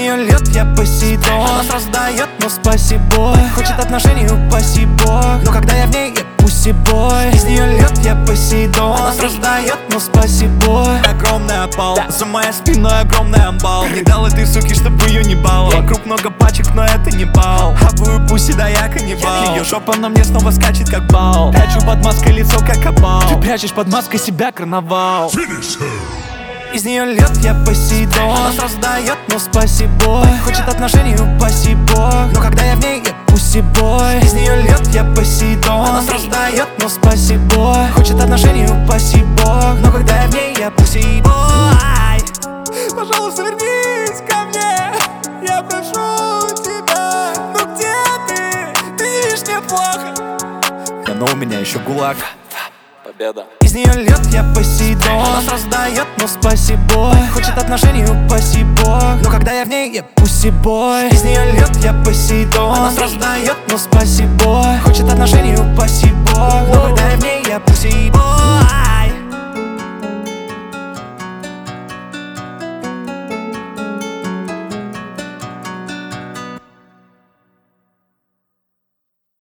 нее лед, я Посейдон. Она сразу дает, но спасибо. Хочет отношений, упаси бог. Но когда я в ней, я пусси-бой. Из нее лед, я Посейдон. Она сразу дает, но спасибо. Огромный опал, за моей спиной огромный амбал. Не дал этой суки, чтобы ее не бал. Вокруг много пачек, но это не бал. Хавую пуси, да я каннибал. Ее жопа на мне снова скачет, как бал. Прячу под маской лицо, как обал. Ты прячешь под маской себя, карнавал. Из нее лед, я Посейдон. Она сразу дает, но спасибо. Хочет отношений, упаси бог. Но когда я в ней, я пусси-бой. Из нее лед, я Посейдон. Она сразу дает, но спасибо. Хочет отношений, упаси бог. Но когда я в ней, я пусси-бой. Пожалуйста, вернись ко мне, я прошу тебя. Ну где ты? Ты не видишь мне плохо. Да, но у меня еще ГУЛАГ. Победа. Из нее лед, я Посейдон. Она сразу дает, но спасибо. Хочет отношений, упаси бог. Но когда я в ней, я пусси-бой. Из нее лед, я Посейдон. Она сразу дает, но спасибо. Хочет отношений, упаси бог. Но когда я в ней, я пусси-бой.